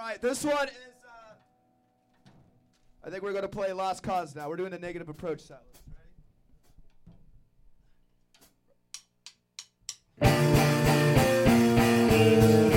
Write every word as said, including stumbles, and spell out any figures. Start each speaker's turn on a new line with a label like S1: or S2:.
S1: right, this one is, uh, I think we're going to play Lost Cause now. We're doing the Negative Approach set list. Ready?